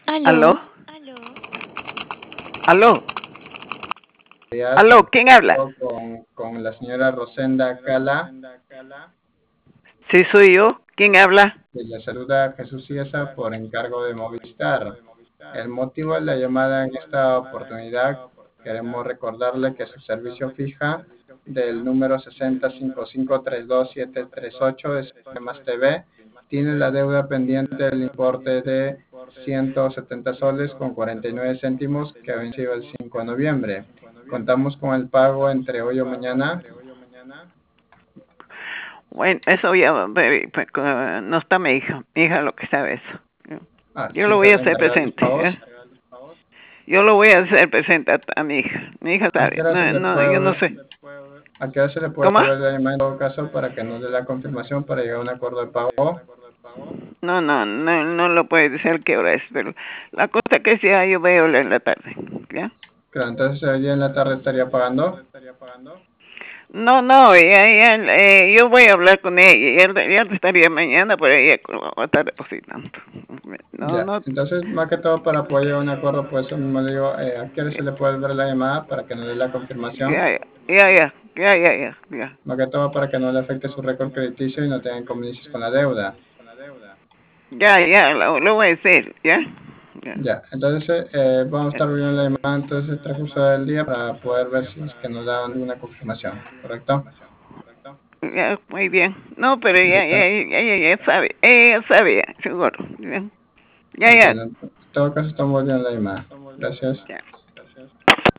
¿Aló? Aló, ¿Aló? Días, ¿Aló? ¿Quién habla? con la señora Rosenda Cala, Sí, soy yo. ¿Quién habla? y le saluda Jesús Ciesa por encargo de Movistar. El motivo de la llamada en esta oportunidad, queremos recordarle que su servicio fija del número 605532-738 de Cinemas TV tiene la deuda pendiente del importe de 170 soles con 49 céntimos que ha vencido el 5 de noviembre. Contamos con el pago entre hoy o mañana. Bueno, eso ya no está mi hija. Mi hija lo que sabe eso. Yo Si lo usted voy es a la hacer encargada de los presente. pagos, Yo lo voy a hacer presente a mi hija. Mi hija ¿a sabe. qué hora se No, le no, puede yo no ver? sé. ¿A qué hora se le puede ¿Cómo? ver la llamada en todo caso para que nos dé la confirmación para llegar a un acuerdo de pago? No lo puede decir qué hora es, pero la cosa que sea yo voy a hablar en la tarde. ¿Ya? Claro, entonces hoy en la tarde estaría pagando. No, yo voy a hablar con ella. Ya estaría mañana, pero ella va a estar depositando. No, Ya, no, entonces más que todo para poder llegar a un acuerdo, pues eso mismo le digo, ¿a qué hora se le puede ver la llamada para que nos dé la confirmación? ya. Más que todo para que no le afecte su récord crediticio y no tenga inconvenientes con la deuda. Lo voy a decir, ¿ya? Ya, Ya, entonces vamos a estar viendo la llamada entonces el transcurso del día para poder ver si es que nos dan alguna confirmación, ¿correcto? ya, muy bien. No, pero Listo, ya sabe, ella sabía, seguro. Ya, entiendo. En todo caso estamos viendo la llamada. Gracias. ya.